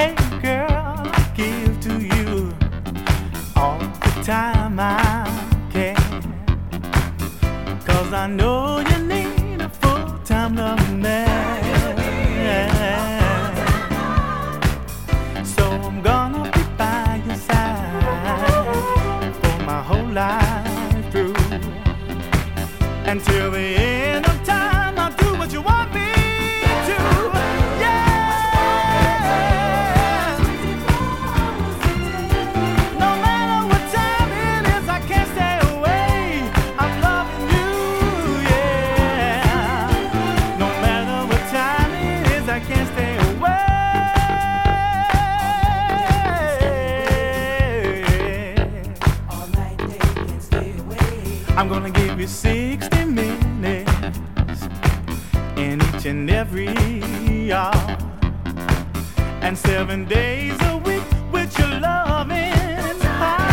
Hey girl, I give to you all the time I can. 'Cause I know you need a full-time love man. So I'm gonna be by your side for my whole life through. Until the end of time, I'll do what you want me to. Yeah. No matter what time it is, I can't stay away. I'm loving you, yeah. No matter what time it is, I can't stay away. All night they can't stay away. I'm gonna give you 60 minutes in each and every hour, and 7 days a week with your loving power.